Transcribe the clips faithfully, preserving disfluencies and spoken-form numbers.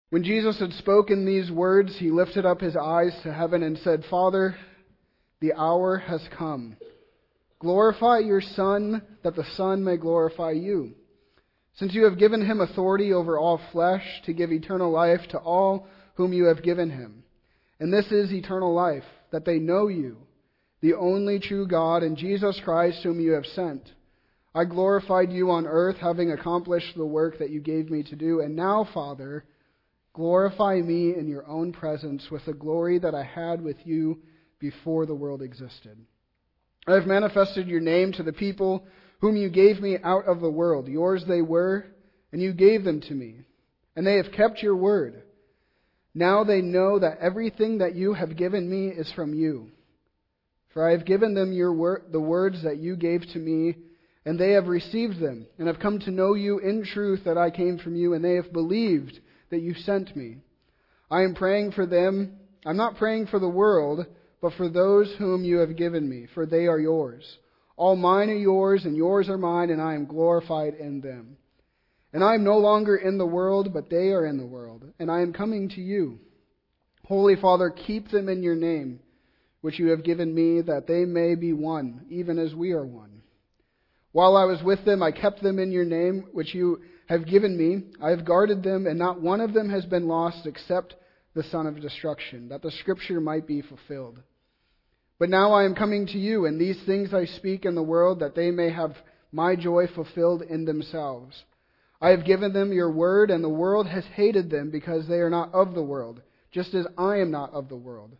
When Jesus had spoken these words, he lifted up his eyes to heaven and said, Father, the hour has come. Glorify your Son, that the Son may glorify you. Since you have given him authority over all flesh to give eternal life to all whom you have given him. And this is eternal life, that they know you, the only true God, and Jesus Christ whom you have sent. I glorified you on earth, having accomplished the work that you gave me to do. And now, Father, glorify me in your own presence with the glory that I had with you before the world existed. I have manifested your name to the people whom you gave me out of the world. Yours they were, and you gave them to me, and they have kept your word. Now they know that everything that you have given me is from you. For I have given them your wor- the words that you gave to me, and they have received them, and have come to know you in truth that I came from you, and they have believed that you sent me. I am praying for them. I'm not praying for the world, but for those whom you have given me, for they are yours. All mine are yours, and yours are mine, and I am glorified in them. And I am no longer in the world, but they are in the world, and I am coming to you. Holy Father, keep them in your name, which you have given me, that they may be one, even as we are one. While I was with them, I kept them in your name, which you have given me. I have guarded them, and not one of them has been lost except the son of destruction, that the scripture might be fulfilled. But now I am coming to you, and these things I speak in the world, that they may have my joy fulfilled in themselves. I have given them your word, and the world has hated them, because they are not of the world, just as I am not of the world.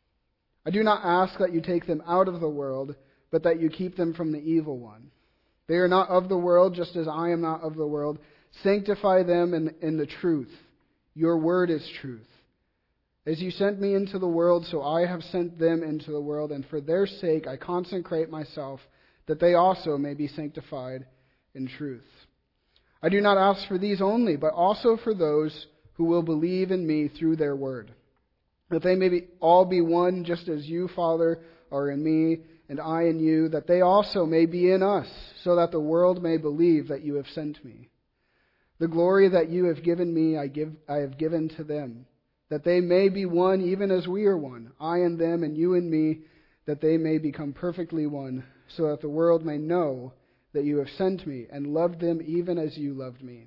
I do not ask that you take them out of the world, but that you keep them from the evil one. They are not of the world, just as I am not of the world. Sanctify them in, in the truth. Your word is truth. As you sent me into the world, so I have sent them into the world, and for their sake I consecrate myself, that they also may be sanctified in truth. I do not ask for these only, but also for those who will believe in me through their word, that they may be, all be one, just as you, Father, are in me, and I in you, that they also may be in us, so that the world may believe that you have sent me. The glory that you have given me, I give, I have given to them, that they may be one even as we are one, I and them and you and me, that they may become perfectly one, so that the world may know that you have sent me and loved them even as you loved me.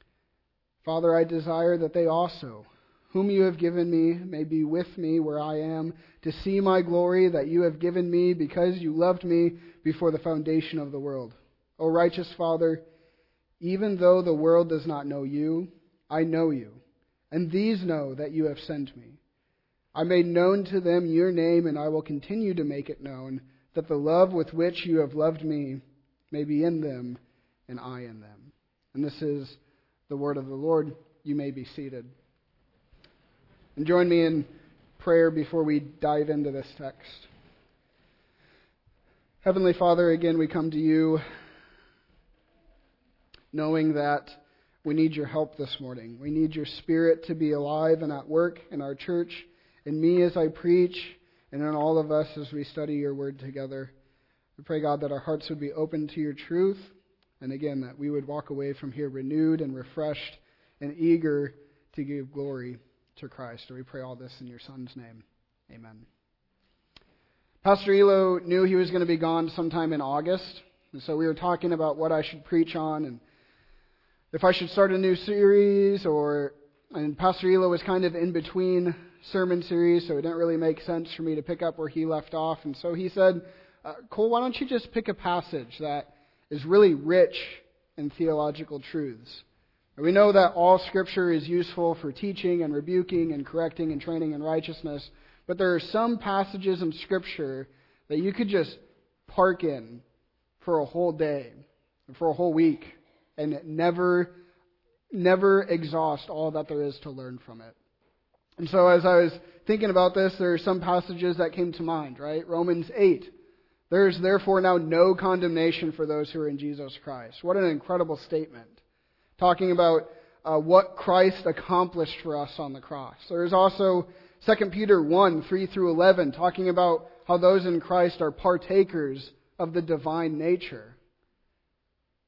Father, I desire that they also, whom you have given me, may be with me where I am, to see my glory that you have given me because you loved me before the foundation of the world. O righteous Father, even though the world does not know you, I know you, and these know that you have sent me. I made known to them your name, and I will continue to make it known, that the love with which you have loved me may be in them, and I in them. And this is the word of the Lord. You may be seated. And join me in prayer before we dive into this text. Heavenly Father, again we come to you knowing that we need your help this morning. We need your Spirit to be alive and at work in our church, in me as I preach, and in all of us as we study your word together. We pray, God, that our hearts would be open to your truth, and again, that we would walk away from here renewed and refreshed and eager to give glory to Christ. And we pray all this in your Son's name. Amen. Pastor Elo knew he was going to be gone sometime in August, and so we were talking about what I should preach on and if I should start a new series, or and Pastor Elo was kind of in between sermon series, so it didn't really make sense for me to pick up where he left off. And so he said, uh, Cole, why don't you just pick a passage that is really rich in theological truths? And we know that all Scripture is useful for teaching and rebuking and correcting and training in righteousness, but there are some passages in Scripture that you could just park in for a whole day, for a whole week, and never, never exhaust all that there is to learn from it. And so as I was thinking about this, there are some passages that came to mind, right? Romans eight. There is therefore now no condemnation for those who are in Jesus Christ. What an incredible statement. Talking about uh, what Christ accomplished for us on the cross. There is also Second Peter one, three through eleven, talking about how those in Christ are partakers of the divine nature.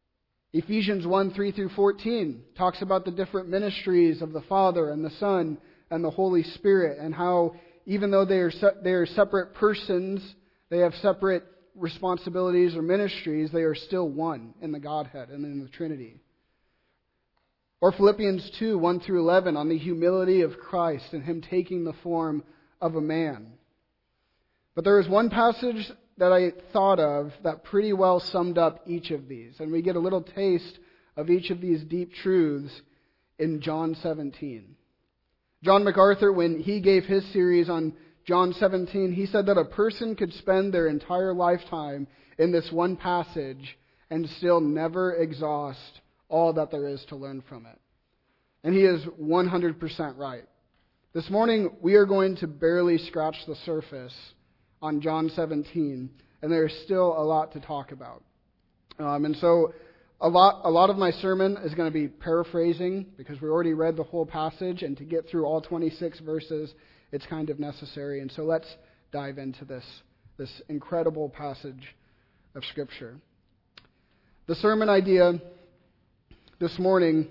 Ephesians one, three through fourteen talks about the different ministries of the Father and the Son and the Holy Spirit, and how even though they are se- they are separate persons, they have separate responsibilities or ministries, they are still one in the Godhead and in the Trinity. Or Philippians two, one through eleven on the humility of Christ and Him taking the form of a man. But there is one passage that I thought of that pretty well summed up each of these. And we get a little taste of each of these deep truths in John seventeen. John MacArthur, when he gave his series on John seventeen, he said that a person could spend their entire lifetime in this one passage and still never exhaust all that there is to learn from it. And he is one hundred percent right. This morning, we are going to barely scratch the surface on John seventeen, and there is still a lot to talk about. Um, and so a lot, a lot of my sermon is going to be paraphrasing, because we already read the whole passage, and to get through all twenty-six verses, it's kind of necessary. And so let's dive into this, this incredible passage of Scripture. The sermon idea this morning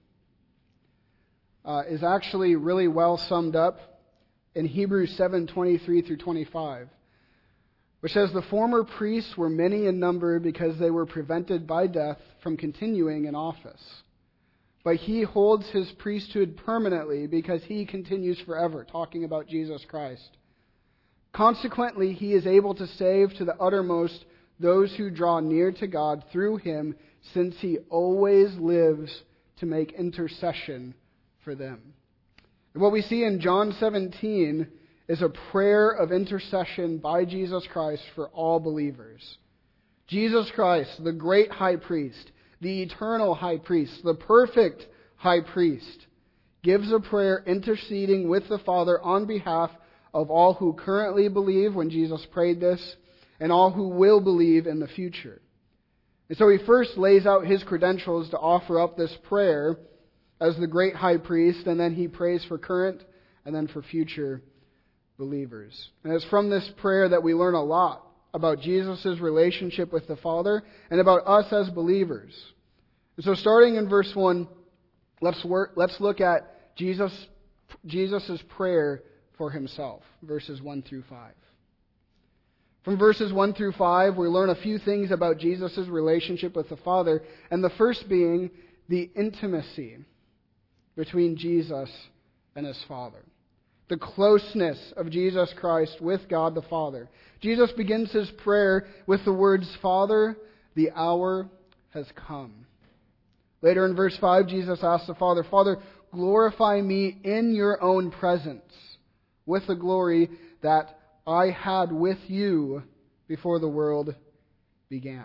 uh, is actually really well summed up in Hebrews seven, twenty-three through twenty-five. Which says, the former priests were many in number because they were prevented by death from continuing in office. But he holds his priesthood permanently because he continues forever, talking about Jesus Christ. Consequently, he is able to save to the uttermost those who draw near to God through him, since he always lives to make intercession for them. And what we see in John seventeen is a prayer of intercession by Jesus Christ for all believers. Jesus Christ, the great high priest, the eternal high priest, the perfect high priest, gives a prayer interceding with the Father on behalf of all who currently believe when Jesus prayed this, and all who will believe in the future. And so he first lays out his credentials to offer up this prayer as the great high priest, and then he prays for current and then for future believers. And it's from this prayer that we learn a lot about Jesus' relationship with the Father and about us as believers. And so starting in verse one, let's work, let's look at Jesus Jesus' prayer for himself, verses one through five. From verses one through five, we learn a few things about Jesus' relationship with the Father, and the first being the intimacy between Jesus and his Father. The closeness of Jesus Christ with God the Father. Jesus begins his prayer with the words, Father, the hour has come. Later in verse five, Jesus asks the Father, Father, glorify me in your own presence with the glory that I had with you before the world began.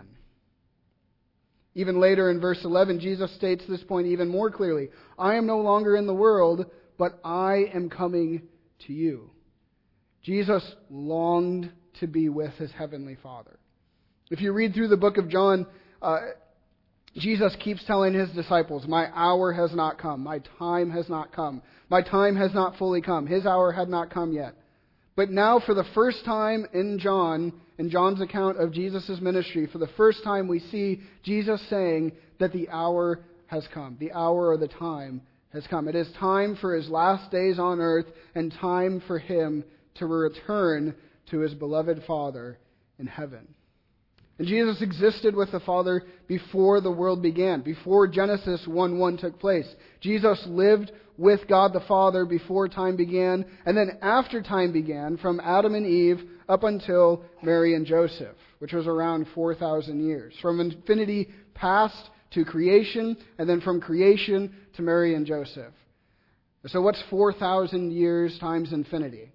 Even later in verse eleven, Jesus states this point even more clearly. I am no longer in the world, but I am coming to you. Jesus longed to be with his heavenly Father. If you read through the book of John, uh, Jesus keeps telling his disciples, my hour has not come. My time has not come. My time has not fully come. His hour had not come yet. But now for the first time in John, in John's account of Jesus' ministry, for the first time we see Jesus saying that the hour has come. The hour or the time has come. It is time for his last days on earth and time for him to return to his beloved Father in heaven. And Jesus existed with the Father before the world began, before Genesis one one took place. Jesus lived with God the Father before time began, and then after time began, from Adam and Eve up until Mary and Joseph, which was around four thousand years. From infinity past to creation, and then from creation to Mary and Joseph. So what's four thousand years times infinity?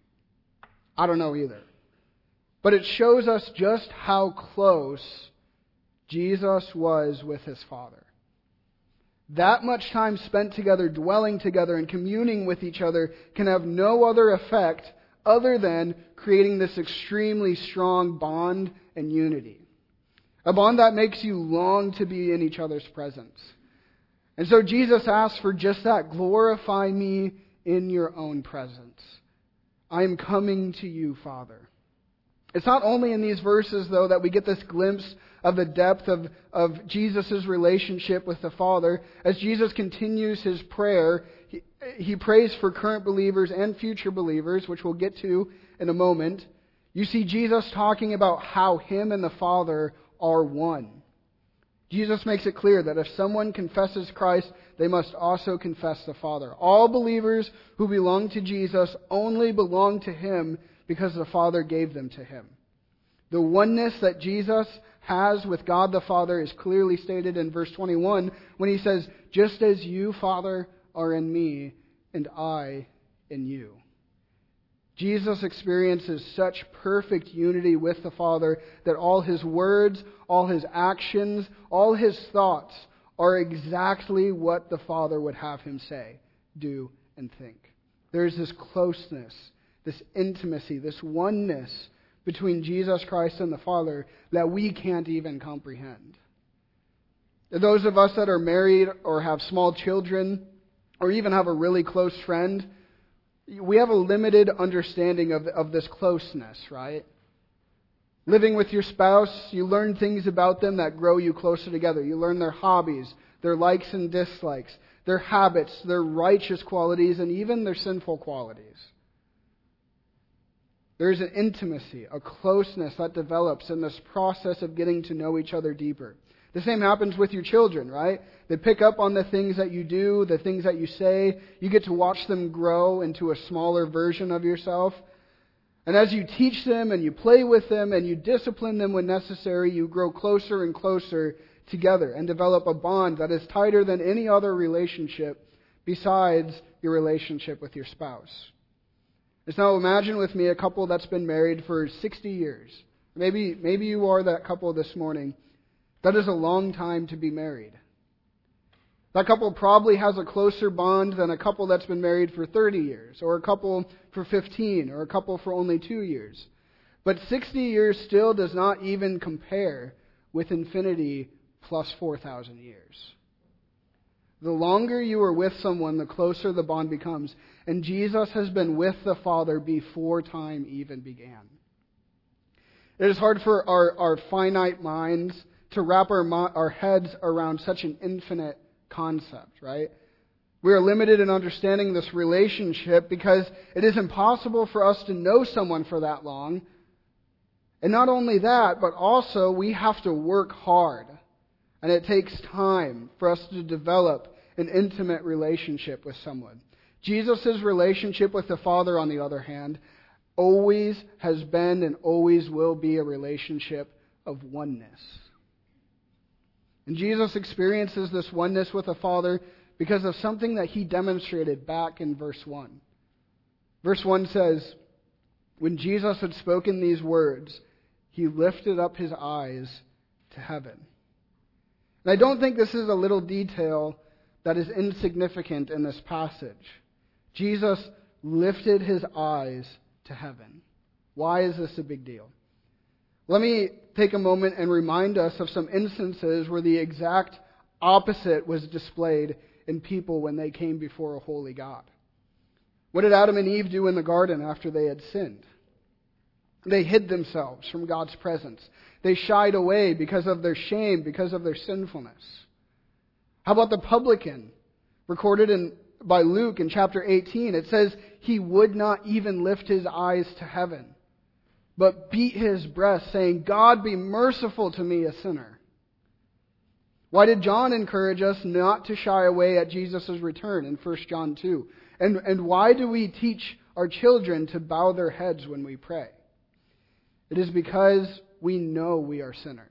I don't know either. But it shows us just how close Jesus was with his Father. That much time spent together, dwelling together, and communing with each other can have no other effect other than creating this extremely strong bond and unity. A bond that makes you long to be in each other's presence. And so Jesus asks for just that. Glorify me in your own presence. I am coming to you, Father. It's not only in these verses, though, that we get this glimpse of the depth of, of Jesus' relationship with the Father. As Jesus continues his prayer, he, he prays for current believers and future believers, which we'll get to in a moment. You see Jesus talking about how him and the Father are one. Jesus makes it clear that if someone confesses Christ, they must also confess the Father. All believers who belong to Jesus only belong to him because the Father gave them to him. The oneness that Jesus has with God the Father is clearly stated in verse twenty-one when he says, "Just as you, Father, are in me, and I in you." Jesus experiences such perfect unity with the Father that all his words, all his actions, all his thoughts are exactly what the Father would have him say, do, and think. There's this closeness, this intimacy, this oneness between Jesus Christ and the Father that we can't even comprehend. Those of us that are married or have small children or even have a really close friend, we have a limited understanding of, of this closeness, right? Living with your spouse, you learn things about them that grow you closer together. You learn their hobbies, their likes and dislikes, their habits, their righteous qualities, and even their sinful qualities. There's an intimacy, a closeness that develops in this process of getting to know each other deeper. The same happens with your children, right? They pick up on the things that you do, the things that you say. You get to watch them grow into a smaller version of yourself. And as you teach them and you play with them and you discipline them when necessary, you grow closer and closer together and develop a bond that is tighter than any other relationship besides your relationship with your spouse. Just now imagine with me a couple that's been married for sixty years. Maybe, maybe you are that couple this morning. That is a long time to be married. That couple probably has a closer bond than a couple that's been married for thirty years, or a couple for fifteen, or a couple for only two years. But sixty years still does not even compare with infinity plus four thousand years. The longer you are with someone, the closer the bond becomes. And Jesus has been with the Father before time even began. It is hard for our, our finite minds to wrap our, our heads around such an infinite concept, right? We are limited in understanding this relationship because it is impossible for us to know someone for that long. And not only that, but also we have to work hard. And it takes time for us to develop an intimate relationship with someone. Jesus' relationship with the Father, on the other hand, always has been and always will be a relationship of oneness. And Jesus experiences this oneness with the Father because of something that he demonstrated back in verse one. Verse one says, "When Jesus had spoken these words, he lifted up his eyes to heaven." And I don't think this is a little detail that is insignificant in this passage. Jesus lifted his eyes to heaven. Why is this a big deal? Let me take a moment and remind us of some instances where the exact opposite was displayed in people when they came before a holy God. What did Adam and Eve do in the garden after they had sinned? They hid themselves from God's presence. They shied away because of their shame, because of their sinfulness. How about the publican? Recorded in, by Luke in chapter eighteen, it says he would not even lift his eyes to heaven, but beat his breast, saying, "God, be merciful to me, a sinner." Why did John encourage us not to shy away at Jesus' return in First John two? And, and why do we teach our children to bow their heads when we pray? It is because we know we are sinners.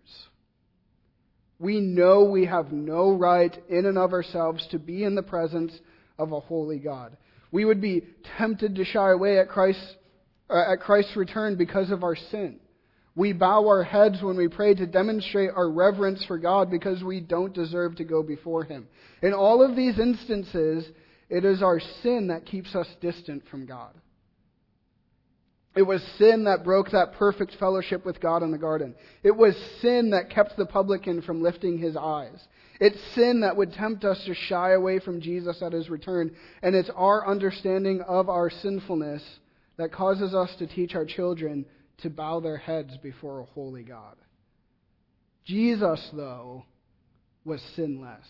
We know we have no right in and of ourselves to be in the presence of a holy God. We would be tempted to shy away at Christ's, uh, at Christ's return because of our sin. We bow our heads when we pray to demonstrate our reverence for God because we don't deserve to go before him. In all of these instances, it is our sin that keeps us distant from God. It was sin that broke that perfect fellowship with God in the garden. It was sin that kept the publican from lifting his eyes. It's sin that would tempt us to shy away from Jesus at his return. And it's our understanding of our sinfulness that causes us to teach our children to bow their heads before a holy God. Jesus, though, was sinless.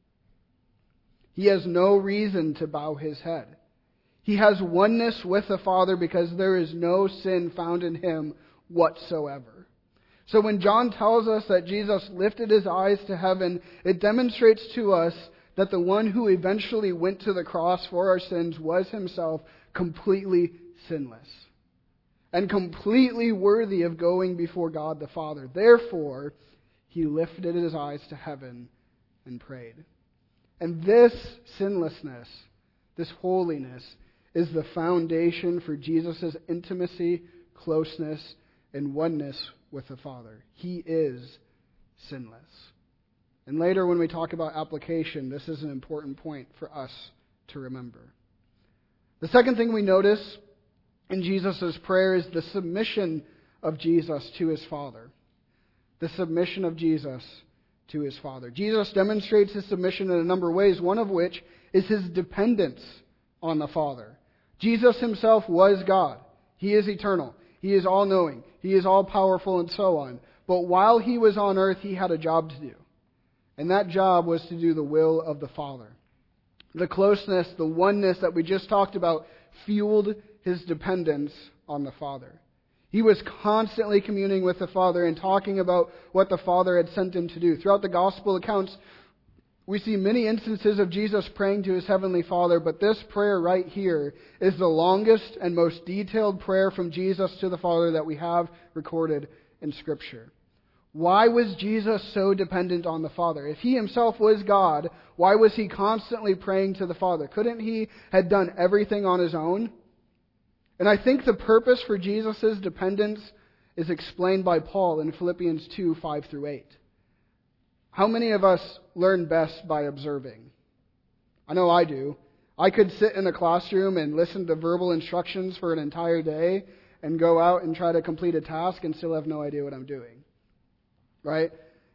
He has no reason to bow his head. He has oneness with the Father because there is no sin found in him whatsoever. So when John tells us that Jesus lifted his eyes to heaven, it demonstrates to us that the one who eventually went to the cross for our sins was himself completely sinless and completely worthy of going before God the Father. Therefore, he lifted his eyes to heaven and prayed. And this sinlessness, this holiness, is the foundation for Jesus' intimacy, closeness, and oneness with the Father. He is sinless. And later when we talk about application, this is an important point for us to remember. The second thing we notice in Jesus' prayer is the submission of Jesus to his Father. The submission of Jesus to his Father. Jesus demonstrates his submission in a number of ways, one of which is his dependence on the Father. Jesus himself was God. He is eternal. He is all-knowing. He is all-powerful and so on. But while he was on earth, he had a job to do. And that job was to do the will of the Father. The closeness, the oneness that we just talked about fueled his dependence on the Father. He was constantly communing with the Father and talking about what the Father had sent him to do. Throughout the Gospel accounts, we see many instances of Jesus praying to his Heavenly Father, but this prayer right here is the longest and most detailed prayer from Jesus to the Father that we have recorded in Scripture. Why was Jesus so dependent on the Father? If he himself was God, why was he constantly praying to the Father? Couldn't he have done everything on his own? And I think the purpose for Jesus' dependence is explained by Paul in Philippians two, five through eight. How many of us learn best by observing? I know I do. I could sit in a classroom and listen to verbal instructions for an entire day and go out and try to complete a task and still have no idea what I'm doing. Right?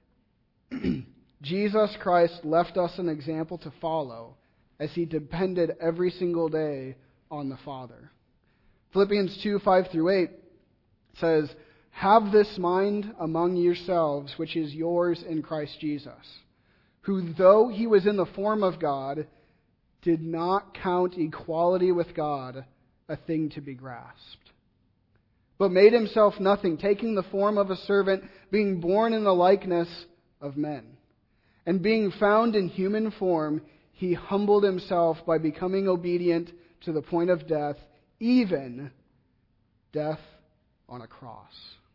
Jesus Christ left us an example to follow as he depended every single day on the Father. Philippians two, five through eight says, "Have this mind among yourselves, which is yours in Christ Jesus, who though he was in the form of God, did not count equality with God a thing to be grasped, but made himself nothing, taking the form of a servant, being born in the likeness of men. And being found in human form, he humbled himself by becoming obedient to the point of death, even death on a cross."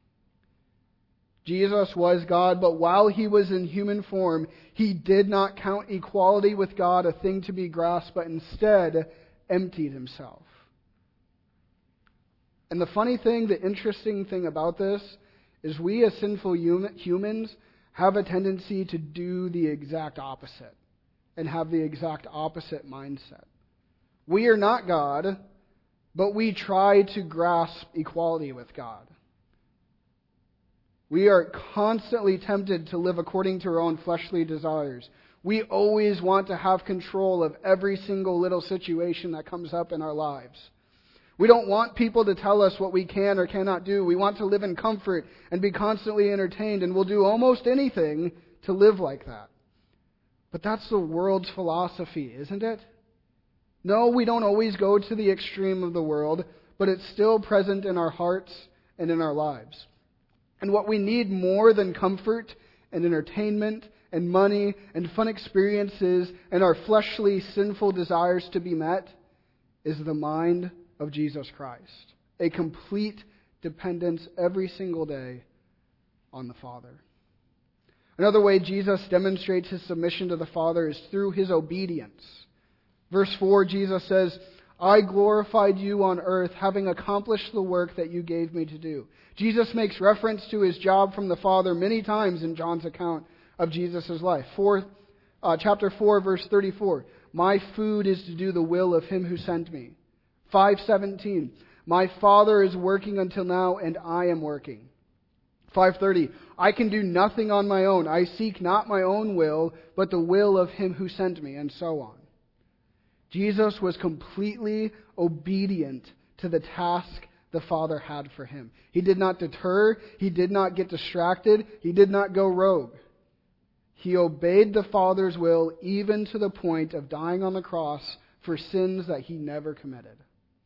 Jesus was God, but while he was in human form, he did not count equality with God a thing to be grasped, but instead emptied himself. And the funny thing, the interesting thing about this, is we as sinful humans have a tendency to do the exact opposite and have the exact opposite mindset. We are not God, but we try to grasp equality with God. We are constantly tempted to live according to our own fleshly desires. We always want to have control of every single little situation that comes up in our lives. We don't want people to tell us what we can or cannot do. We want to live in comfort and be constantly entertained, and we'll do almost anything to live like that. But that's the world's philosophy, isn't it? No, we don't always go to the extreme of the world, but it's still present in our hearts and in our lives. And what we need more than comfort and entertainment and money and fun experiences and our fleshly, sinful desires to be met is the mind of Jesus Christ. A complete dependence every single day on the Father. Another way Jesus demonstrates his submission to the Father is through his obedience. Verse four, Jesus says, "I glorified you on earth, having accomplished the work that you gave me to do." Jesus makes reference to his job from the Father many times in John's account of Jesus' life. Four, uh, chapter four, verse thirty-four, "My food is to do the will of him who sent me." five seventeen, "My Father is working until now, and I am working." five thirty, "I can do nothing on my own. I seek not my own will, but the will of him who sent me," and so on. Jesus was completely obedient to the task the Father had for him. He did not deter. He did not get distracted. He did not go rogue. He obeyed the Father's will even to the point of dying on the cross for sins that he never committed.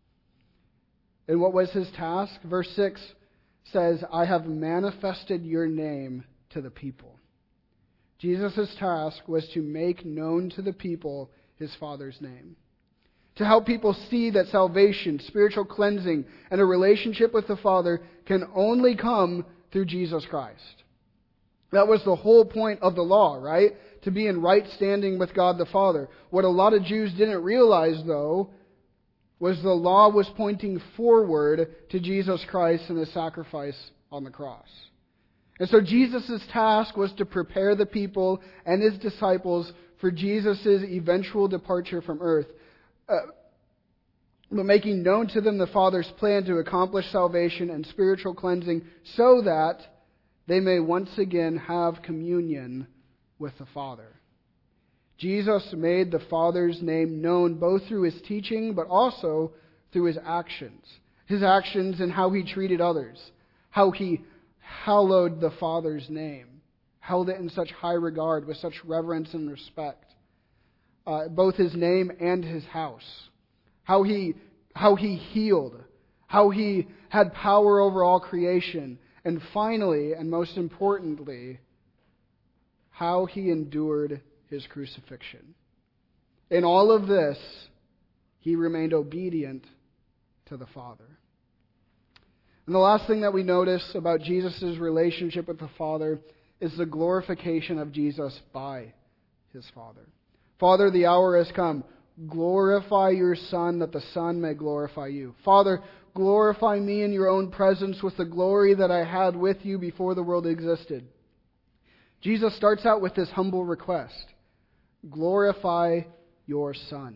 And what was his task? Verse six says, I have manifested your name to the people. Jesus' task was to make known to the people his Father's name. To help people see that salvation, spiritual cleansing, and a relationship with the Father can only come through Jesus Christ. That was the whole point of the law, right? To be in right standing with God the Father. What a lot of Jews didn't realize, though, was the law was pointing forward to Jesus Christ and His sacrifice on the cross. And so Jesus' task was to prepare the people and His disciples for Jesus' eventual departure from earth. Uh, but making known to them the Father's plan to accomplish salvation and spiritual cleansing so that they may once again have communion with the Father. Jesus made the Father's name known both through His teaching but also through His actions. His actions and how He treated others. How He hallowed the Father's name. Held it in such high regard with such reverence and respect. Uh, both His name and His house. How He, how He healed. How He had power over all creation. And finally, and most importantly, how He endured His crucifixion. In all of this, He remained obedient to the Father. And the last thing that we notice about Jesus' relationship with the Father is the glorification of Jesus by His Father. Father, the hour has come. Glorify your Son, that the Son may glorify you. Father, glorify me in your own presence with the glory that I had with you before the world existed. Jesus starts out with this humble request. Glorify your Son.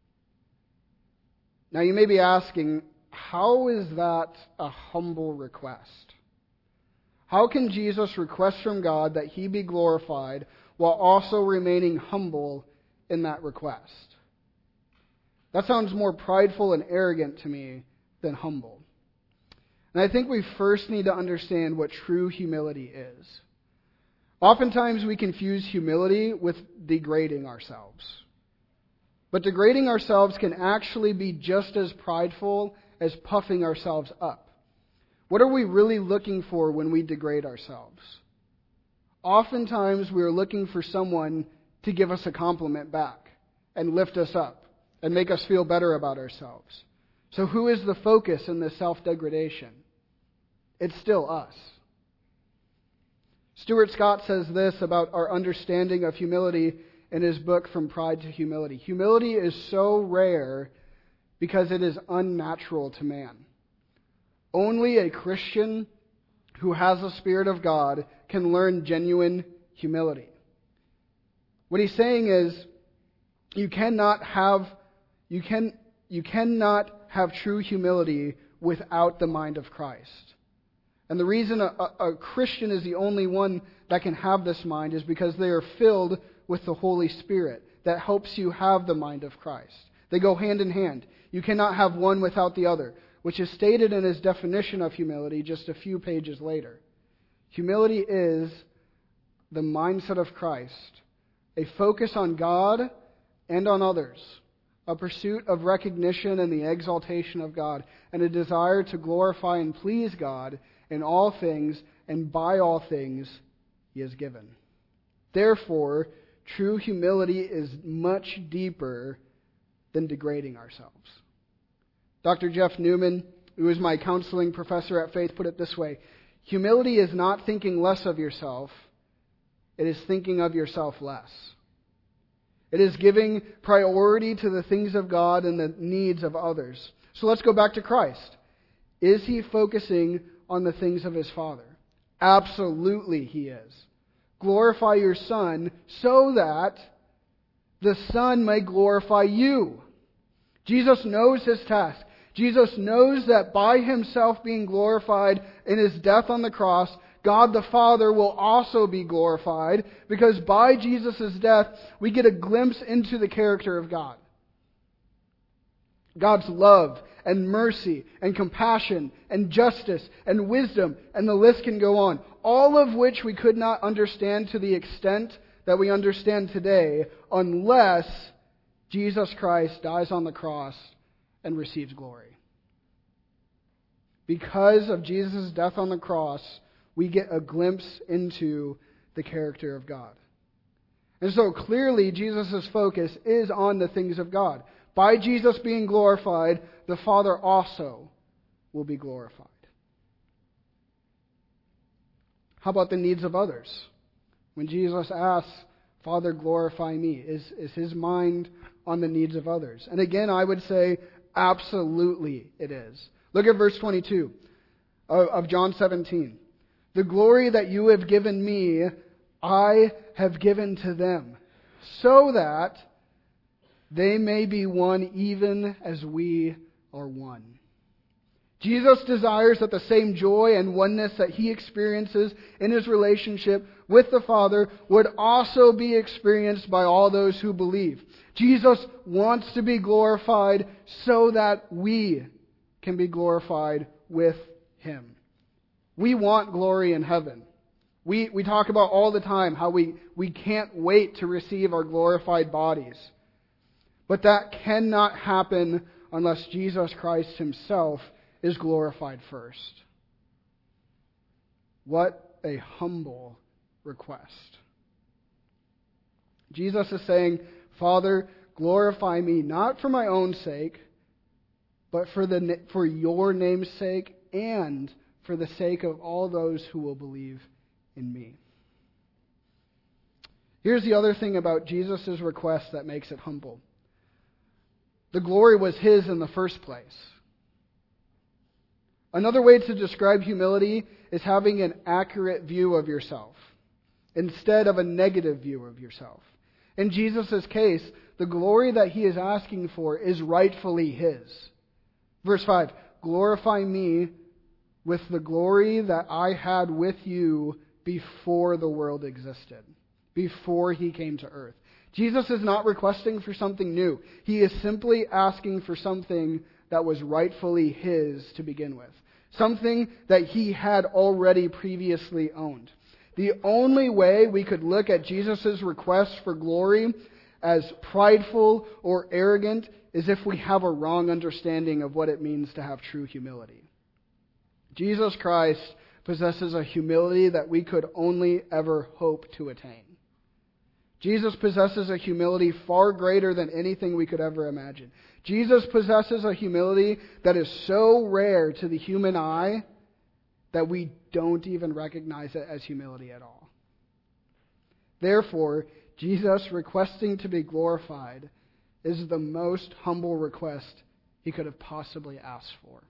Now you may be asking, how is that a humble request? How can Jesus request from God that He be glorified while also remaining humble in that request? That sounds more prideful and arrogant to me than humble. And I think we first need to understand what true humility is. Oftentimes we confuse humility with degrading ourselves. But degrading ourselves can actually be just as prideful as puffing ourselves up. What are we really looking for when we degrade ourselves? Oftentimes we are looking for someone to give us a compliment back and lift us up and make us feel better about ourselves. So who is the focus in this self-degradation? It's still us. Stuart Scott says this about our understanding of humility in his book, From Pride to Humility. Humility is so rare because it is unnatural to man. Only a Christian who has the Spirit of God can learn genuine humility. What he's saying is, you cannot have you can you cannot have true humility without the mind of Christ. And the reason a, a, a Christian is the only one that can have this mind is because they are filled with the Holy Spirit that helps you have the mind of Christ. They go hand in hand. You cannot have one without the other, which is stated in his definition of humility just a few pages later. Humility is the mindset of Christ, a focus on God and on others, a pursuit of recognition and the exaltation of God, and a desire to glorify and please God in all things and by all things He has given. Therefore, true humility is much deeper than degrading ourselves. Doctor Jeff Newman, who is my counseling professor at Faith, put it this way: humility is not thinking less of yourself, it is thinking of yourself less. It is giving priority to the things of God and the needs of others. So let's go back to Christ. Is He focusing on the things of His Father? Absolutely He is. Glorify your Son so that the Son may glorify you. Jesus knows His task. Jesus knows that by Himself being glorified in His death on the cross, God the Father will also be glorified, because by Jesus' death, we get a glimpse into the character of God. God's love and mercy and compassion and justice and wisdom, and the list can go on. All of which we could not understand to the extent that we understand today unless Jesus Christ dies on the cross and receives glory. Because of Jesus' death on the cross, we get a glimpse into the character of God. And so clearly Jesus' focus is on the things of God. By Jesus being glorified, the Father also will be glorified. How about the needs of others? When Jesus asks, Father, glorify me, is, is his mind on the needs of others? And again, I would say, absolutely it is. Look at verse twenty-two of John seventeen. The glory that you have given me, I have given to them, so that they may be one even as we are one. Jesus desires that the same joy and oneness that he experiences in his relationship with the Father would also be experienced by all those who believe. Jesus wants to be glorified so that we can be glorified with him. We want glory in heaven. We, we talk about all the time how we, we can't wait to receive our glorified bodies. But that cannot happen unless Jesus Christ himself is glorified first. What a humble request. Jesus is saying, Father, glorify me not for my own sake, but for the for your name's sake and for the sake of all those who will believe in me. Here's the other thing about Jesus' request that makes it humble. The glory was his in the first place. Another way to describe humility is having an accurate view of yourself instead of a negative view of yourself. In Jesus' case, the glory that he is asking for is rightfully his. Verse five, glorify me with the glory that I had with you before the world existed, before he came to earth. Jesus is not requesting for something new. He is simply asking for something that was rightfully his to begin with. Something that he had already previously owned. The only way we could look at Jesus' request for glory as prideful or arrogant is if we have a wrong understanding of what it means to have true humility. Jesus Christ possesses a humility that we could only ever hope to attain. Jesus possesses a humility far greater than anything we could ever imagine. Jesus possesses a humility that is so rare to the human eye that we don't even recognize it as humility at all. Therefore, Jesus requesting to be glorified is the most humble request he could have possibly asked for.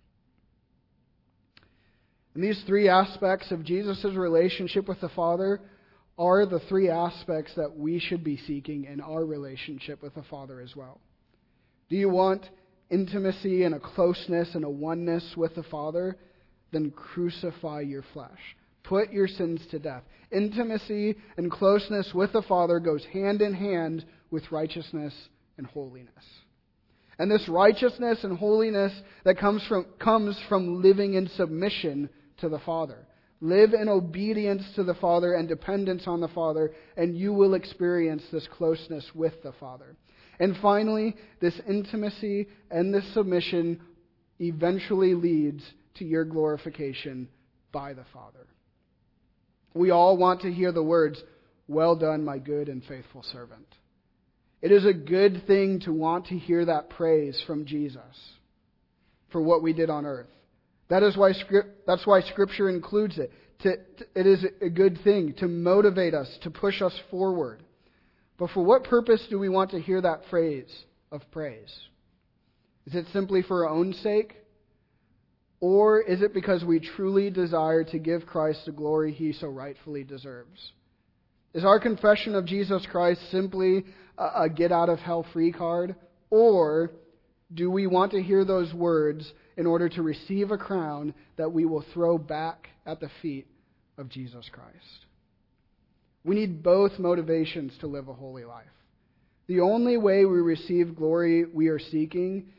And these three aspects of Jesus' relationship with the Father are the three aspects that we should be seeking in our relationship with the Father as well. Do you want intimacy and a closeness and a oneness with the Father? Then crucify your flesh. Put your sins to death. Intimacy and closeness with the Father goes hand in hand with righteousness and holiness. And this righteousness and holiness that comes from comes from living in submission to the Father. Live in obedience to the Father and dependence on the Father, and you will experience this closeness with the Father. And finally, this intimacy and this submission eventually leads to your glorification by the Father. We all want to hear the words, "Well done, my good and faithful servant." It is a good thing to want to hear that praise from Jesus for what we did on earth. That is why script, that's why Scripture includes it. To, to, it is a good thing to motivate us, to push us forward. But for what purpose do we want to hear that phrase of praise? Is it simply for our own sake? Or is it because we truly desire to give Christ the glory he so rightfully deserves? Is our confession of Jesus Christ simply a, a get-out-of-hell-free card? Or do we want to hear those words in order to receive a crown that we will throw back at the feet of Jesus Christ? We need both motivations to live a holy life. The only way we receive glory we are seeking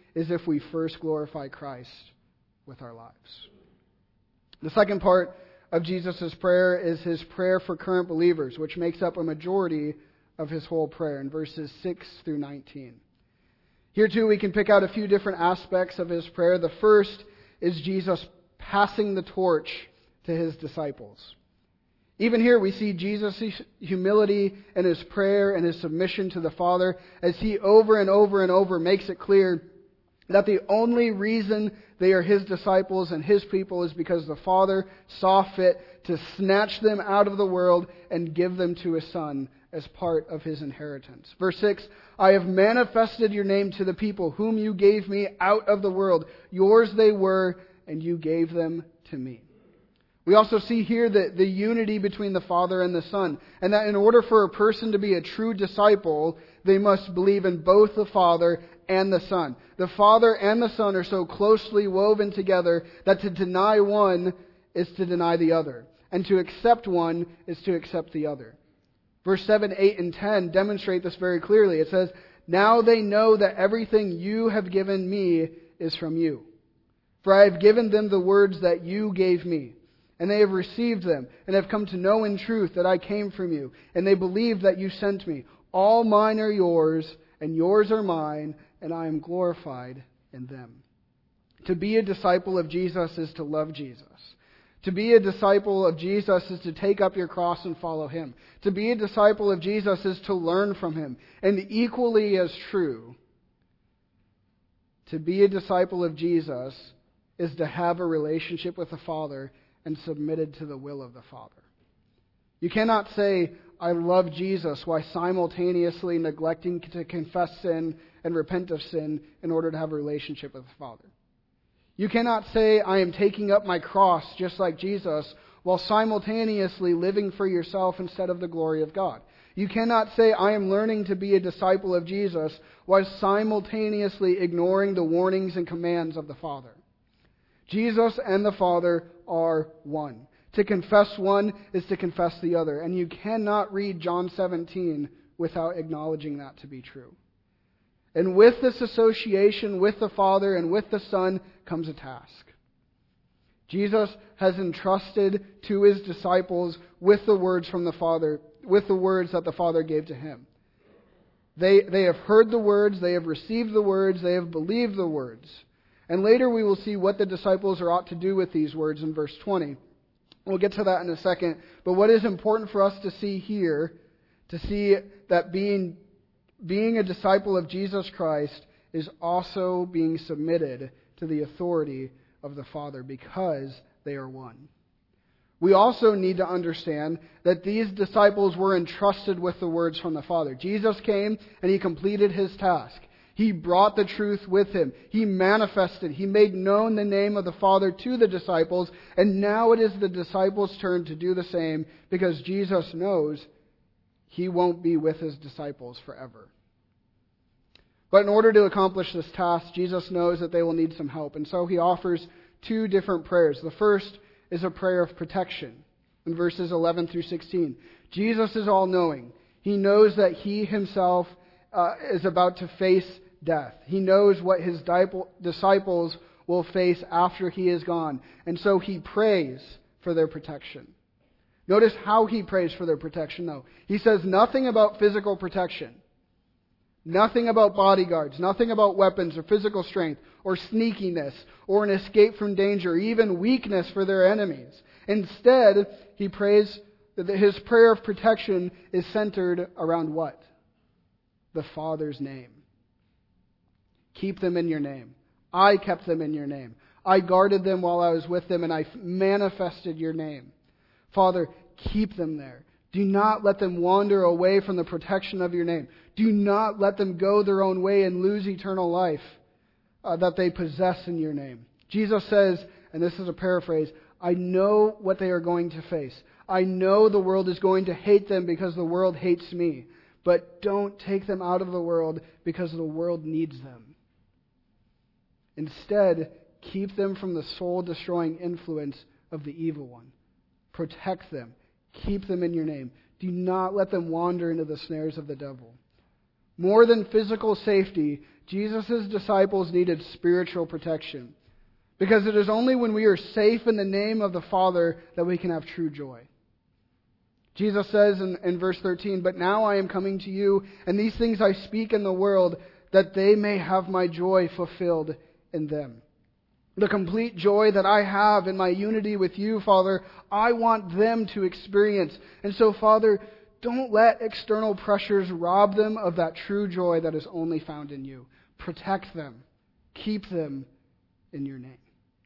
is if we first glorify Christ with our lives. The second part of Jesus' prayer is his prayer for current believers, which makes up a majority of his whole prayer in verses six through nineteen. Here too we can pick out a few different aspects of his prayer. The first is Jesus passing the torch to his disciples. Even here we see Jesus' humility in his prayer and his submission to the Father as he over and over and over makes it clear that the only reason they are his disciples and his people is because the Father saw fit to snatch them out of the world and give them to his Son as part of his inheritance. Verse six, I have manifested your name to the people whom you gave me out of the world. Yours they were, and you gave them to me. We also see here the, the unity between the Father and the Son, and that in order for a person to be a true disciple, they must believe in both the Father and the Son. The Father and the Son are so closely woven together that to deny one is to deny the other, and to accept one is to accept the other. Verse seven, eight, and ten demonstrate this very clearly. It says, now they know that everything you have given me is from you. For I have given them the words that you gave me. And they have received them, and have come to know in truth that I came from you. And they believe that you sent me. All mine are yours, and yours are mine, and I am glorified in them. To be a disciple of Jesus is to love Jesus. To be a disciple of Jesus is to take up your cross and follow him. To be a disciple of Jesus is to learn from him. And equally as true, to be a disciple of Jesus is to have a relationship with the Father and submitted to the will of the Father. You cannot say, I love Jesus, while simultaneously neglecting to confess sin and repent of sin in order to have a relationship with the Father. You cannot say, I am taking up my cross just like Jesus, while simultaneously living for yourself instead of the glory of God. You cannot say, I am learning to be a disciple of Jesus, while simultaneously ignoring the warnings and commands of the Father. Jesus and the Father are one. To confess one is to confess the other. And you cannot read John seventeen without acknowledging that to be true. And with this association with the Father and with the Son comes a task. Jesus has entrusted to his disciples with the words from the Father, with the words that the Father gave to him. They, they have heard the words, they have received the words, they have believed the words. And later we will see what the disciples are ought to do with these words in verse twenty. We'll get to that in a second. But what is important for us to see here, to see that being, being a disciple of Jesus Christ is also being submitted to the authority of the Father because they are one. We also need to understand that these disciples were entrusted with the words from the Father. Jesus came and he completed his task. He brought the truth with him. He manifested. He made known the name of the Father to the disciples. And now it is the disciples' turn to do the same because Jesus knows he won't be with his disciples forever. But in order to accomplish this task, Jesus knows that they will need some help. And so he offers two different prayers. The first is a prayer of protection in verses eleven through sixteen. Jesus is all-knowing. He knows that he himself uh, is about to face death. He knows what his disciples will face after he is gone. And so he prays for their protection. Notice how he prays for their protection, though. He says nothing about physical protection. Nothing about bodyguards, nothing about weapons or physical strength or sneakiness or an escape from danger or even weakness for their enemies. Instead, he prays that his prayer of protection is centered around what? The Father's name. Keep them in your name. I kept them in your name. I guarded them while I was with them and I manifested your name. Father, keep them there. Do not let them wander away from the protection of your name. Do not let them go their own way and lose eternal life uh, that they possess in your name. Jesus says, and this is a paraphrase, I know what they are going to face. I know the world is going to hate them because the world hates me. But don't take them out of the world because the world needs them. Instead, keep them from the soul-destroying influence of the evil one. Protect them. Keep them in your name. Do not let them wander into the snares of the devil. More than physical safety, Jesus' disciples needed spiritual protection. Because it is only when we are safe in the name of the Father that we can have true joy. Jesus says in, in verse thirteen, "But now I am coming to you, and these things I speak in the world, that they may have my joy fulfilled in them." The complete joy that I have in my unity with you, Father, I want them to experience. And so, Father, don't let external pressures rob them of that true joy that is only found in you. Protect them. Keep them in your name.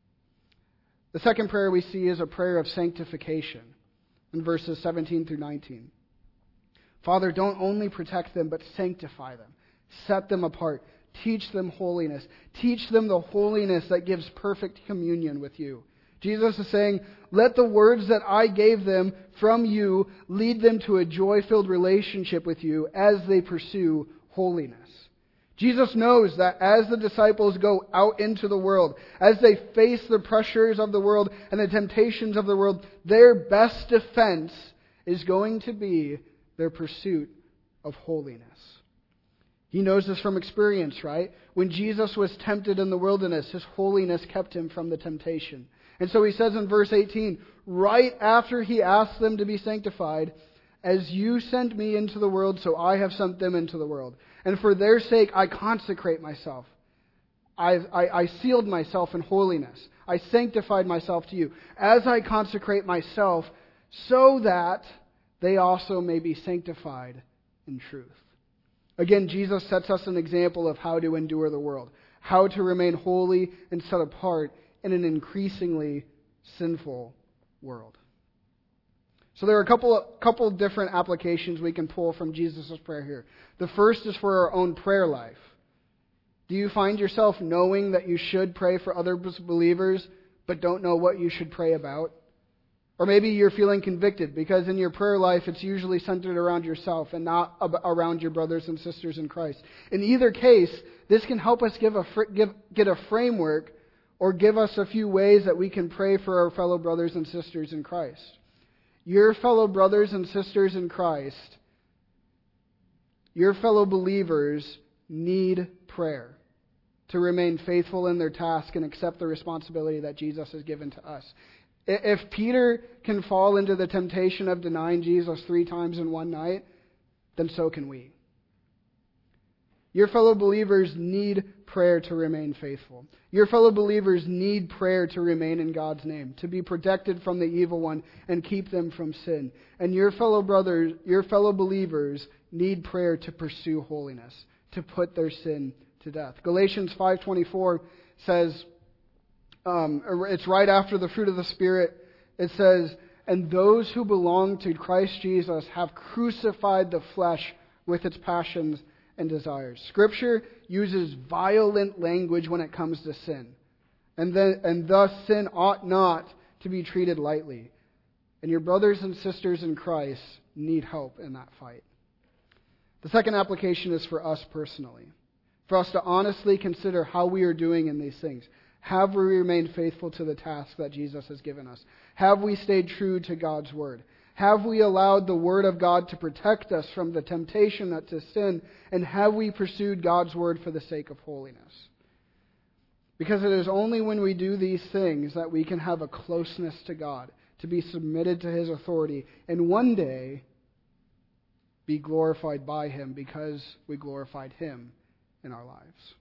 The second prayer we see is a prayer of sanctification in verses seventeen through nineteen. Father, don't only protect them, but sanctify them. Set them apart. Teach them holiness. Teach them the holiness that gives perfect communion with you. Jesus is saying, let the words that I gave them from you lead them to a joy-filled relationship with you as they pursue holiness. Jesus knows that as the disciples go out into the world, as they face the pressures of the world and the temptations of the world, their best defense is going to be their pursuit of holiness. He knows this from experience, right? When Jesus was tempted in the wilderness, His holiness kept Him from the temptation. And so He says in verse eighteen, right after He asked them to be sanctified, "As you sent me into the world, so I have sent them into the world. And for their sake I consecrate myself. I, I, I sealed myself in holiness. I sanctified myself to you, as I consecrate myself, so that they also may be sanctified in truth." Again, Jesus sets us an example of how to endure the world, how to remain holy and set apart in an increasingly sinful world. So there are a couple of, couple of different applications we can pull from Jesus' prayer here. The first is for our own prayer life. Do you find yourself knowing that you should pray for other believers, but don't know what you should pray about? Or maybe you're feeling convicted because in your prayer life it's usually centered around yourself and not ab- around your brothers and sisters in Christ. In either case, this can help us give a fr- give, get a framework or give us a few ways that we can pray for our fellow brothers and sisters in Christ. Your fellow brothers and sisters in Christ, your fellow believers need prayer to remain faithful in their task and accept the responsibility that Jesus has given to us. If Peter can fall into the temptation of denying Jesus three times in one night, then so can we. Your fellow believers need prayer to remain faithful. Your fellow believers need prayer to remain in God's name, to be protected from the evil one and keep them from sin. And your fellow brothers, your fellow believers need prayer to pursue holiness, to put their sin to death. Galatians five twenty-four says, Um, it's right after the fruit of the Spirit. It says, "And those who belong to Christ Jesus have crucified the flesh with its passions and desires." Scripture uses violent language when it comes to sin. And, then, and thus sin ought not to be treated lightly. And your brothers and sisters in Christ need help in that fight. The second application is for us personally. For us to honestly consider how we are doing in these things. Have we remained faithful to the task that Jesus has given us? Have we stayed true to God's Word? Have we allowed the Word of God to protect us from the temptation to sin? And have we pursued God's Word for the sake of holiness? Because it is only when we do these things that we can have a closeness to God, to be submitted to His authority, and one day be glorified by Him because we glorified Him in our lives.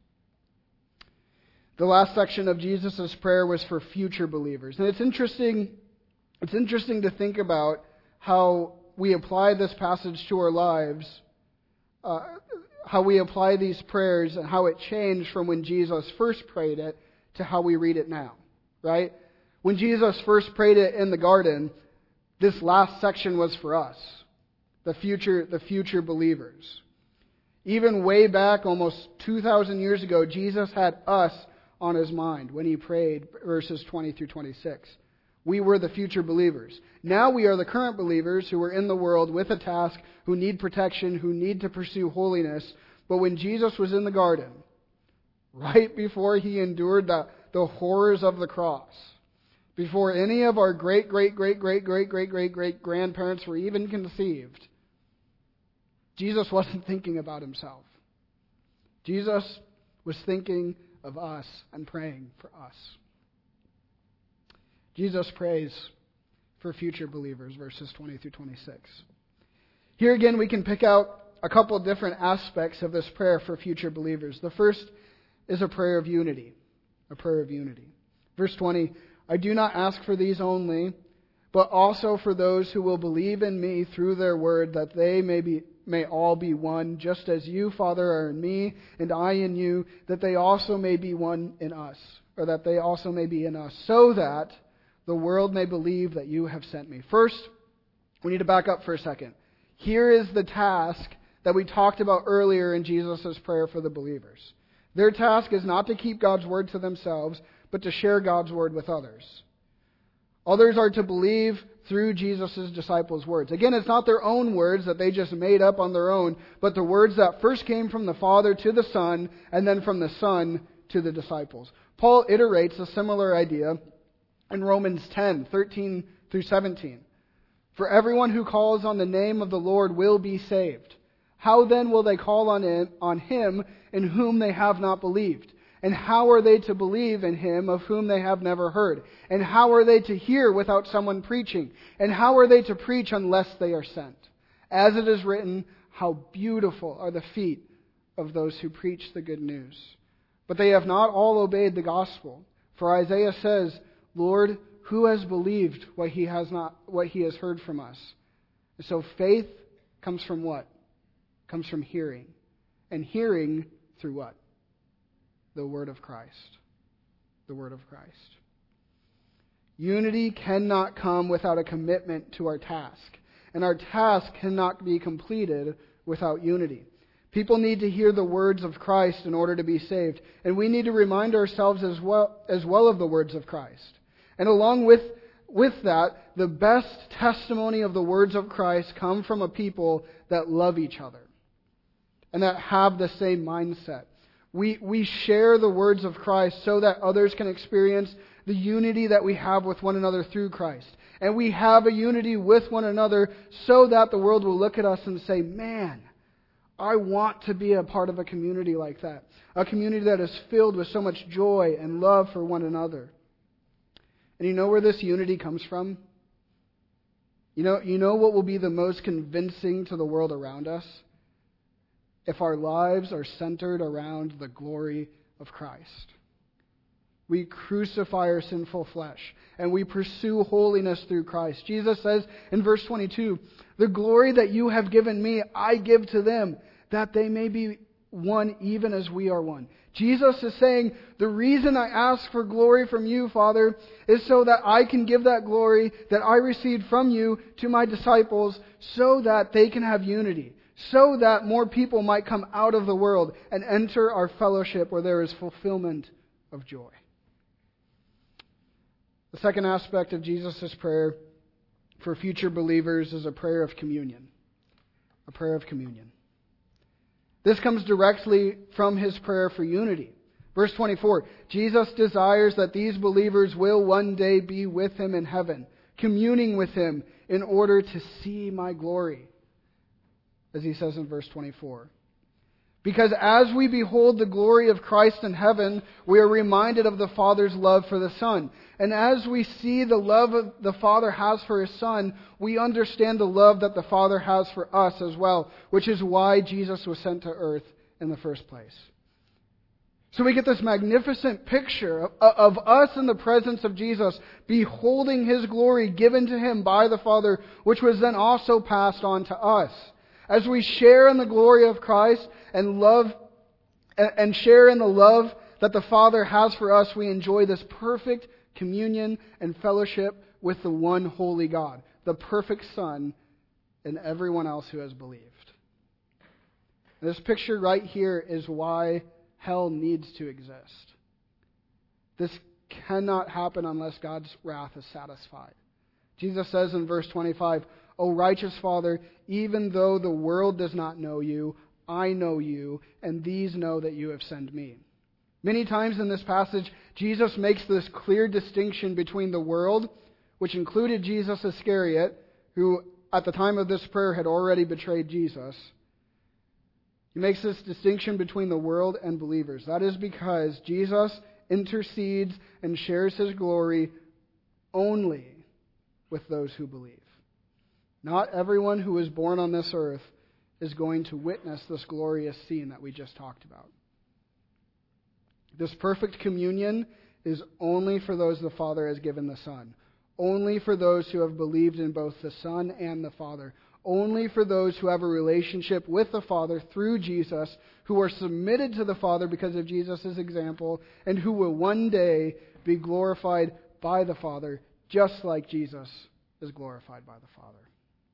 The last section of Jesus' prayer was for future believers. And it's interesting, it's interesting to think about how we apply this passage to our lives, uh, how we apply these prayers and how it changed from when Jesus first prayed it to how we read it now, right? When Jesus first prayed it in the garden, this last section was for us, the future, the future believers. Even way back, almost two thousand years ago, Jesus had us on His mind when He prayed, verses twenty through twenty-six. We were the future believers. Now we are the current believers who are in the world with a task, who need protection, who need to pursue holiness. But when Jesus was in the garden, right before He endured the, the horrors of the cross, before any of our great, great, great, great, great, great, great, great grandparents were even conceived, Jesus wasn't thinking about Himself. Jesus was thinking of us and praying for us. Jesus prays for future believers, verses twenty through twenty-six. Here again, we can pick out a couple of different aspects of this prayer for future believers. The first is a prayer of unity. A prayer of unity. Verse twenty, I do not ask for these only, but also for those who will believe in me through their word, that they may be may all be one, just as you, Father, are in me, and I in you, that they also may be one in us, or that they also may be in us, so that the world may believe that you have sent me. First, we need to back up for a second. Here is the task that we talked about earlier in Jesus' prayer for the believers. Their task is not to keep God's word to themselves, but to share God's word with others. Others are to believe through Jesus' disciples' words. Again, it's not their own words that they just made up on their own, but the words that first came from the Father to the Son, and then from the Son to the disciples. Paul iterates a similar idea in Romans ten, thirteen through seventeen. For everyone who calls on the name of the Lord will be saved. How then will they call on him, on him in whom they have not believed? And how are they to believe in him of whom they have never heard? And how are they to hear without someone preaching? And how are they to preach unless they are sent? As it is written, how beautiful are the feet of those who preach the good news. But they have not all obeyed the gospel. For Isaiah says, Lord, who has believed what he has not, what he has heard from us? And so faith comes from what? Comes from hearing. And hearing through what? The word of Christ. The word of Christ. Unity cannot come without a commitment to our task. And our task cannot be completed without unity. People need to hear the words of Christ in order to be saved. And we need to remind ourselves as well, as well of the words of Christ. And along with, with that, the best testimony of the words of Christ come from a people that love each other and that have the same mindset. We, we share the words of Christ so that others can experience the unity that we have with one another through Christ. And we have a unity with one another so that the world will look at us and say, man, I want to be a part of a community like that. A community that is filled with so much joy and love for one another. And you know where this unity comes from? You know, you know what will be the most convincing to the world around us? If our lives are centered around the glory of Christ. We crucify our sinful flesh and we pursue holiness through Christ. Jesus says in verse twenty-two, the glory that you have given me, I give to them, that they may be one even as we are one. Jesus is saying, the reason I ask for glory from you, Father, is so that I can give that glory that I received from you to my disciples so that they can have unity. So that more people might come out of the world and enter our fellowship where there is fulfillment of joy. The second aspect of Jesus' prayer for future believers is a prayer of communion. A prayer of communion. This comes directly from his prayer for unity. Verse twenty-four, Jesus desires that these believers will one day be with him in heaven, communing with him in order to see my glory. As he says in verse twenty-four. Because as we behold the glory of Christ in heaven, we are reminded of the Father's love for the Son. And as we see the love of the Father has for His Son, we understand the love that the Father has for us as well, which is why Jesus was sent to earth in the first place. So we get this magnificent picture of, of us in the presence of Jesus, beholding His glory given to Him by the Father, which was then also passed on to us. As we share in the glory of Christ and love and share in the love that the Father has for us, we enjoy this perfect communion and fellowship with the one holy God, the perfect Son, and everyone else who has believed. This picture right here is why hell needs to exist. This cannot happen unless God's wrath is satisfied. Jesus says in verse twenty-five, O righteous Father, even though the world does not know you, I know you, and these know that you have sent me. Many times in this passage, Jesus makes this clear distinction between the world, which included Judas Iscariot, who at the time of this prayer had already betrayed Jesus. He makes this distinction between the world and believers. That is because Jesus intercedes and shares his glory only with those who believe. Not everyone who is born on this earth is going to witness this glorious scene that we just talked about. This perfect communion is only for those the Father has given the Son. Only for those who have believed in both the Son and the Father. Only for those who have a relationship with the Father through Jesus, who are submitted to the Father because of Jesus' example, and who will one day be glorified by the Father, just like Jesus is glorified by the Father.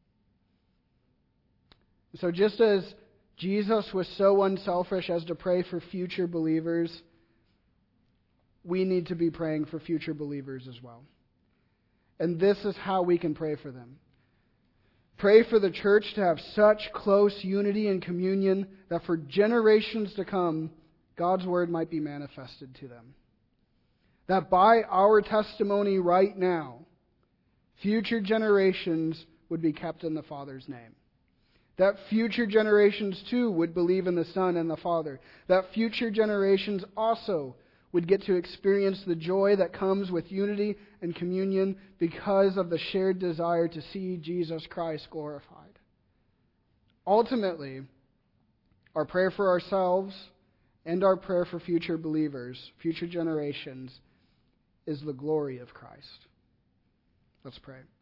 So just as Jesus was so unselfish as to pray for future believers, we need to be praying for future believers as well. And this is how we can pray for them. Pray for the church to have such close unity and communion that for generations to come, God's word might be manifested to them. That by our testimony right now, future generations would be kept in the Father's name. That future generations too would believe in the Son and the Father. That future generations also would get to experience the joy that comes with unity and communion because of the shared desire to see Jesus Christ glorified. Ultimately, our prayer for ourselves and our prayer for future believers, future generations, is the glory of Christ. Let's pray.